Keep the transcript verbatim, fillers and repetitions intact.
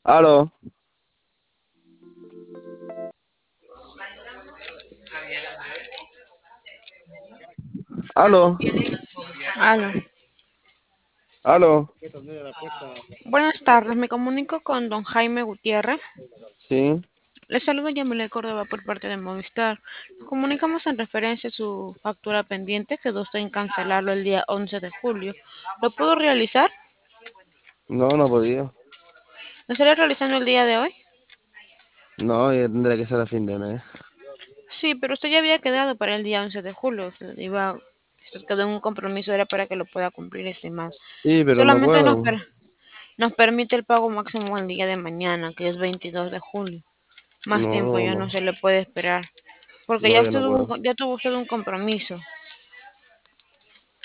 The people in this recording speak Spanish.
Aló, aló, Aló. aló. Buenas tardes, me comunico con don Jaime Gutiérrez. Sí, Le saludo Yamile Córdoba por parte de Movistar. Nos comunicamos en referencia a su factura pendiente, quedó usted en cancelarlo el día once de julio. ¿Lo pudo realizar? no, no podía. ¿Lo estaría realizando el día de hoy? No, ya tendrá que ser a fin de mes. Sí, pero usted ya había quedado para el día once de julio. Usted iba, usted quedó en un compromiso, era para que lo pueda cumplir este más. Sí, pero no Solamente nos, puedo. per- nos permite el pago máximo el día de mañana, que es veintidós de julio. Más No, tiempo no, ya no no. se le puede esperar. Porque ya No, yo usted no tuvo puedo. un, ya tuvo usted un compromiso.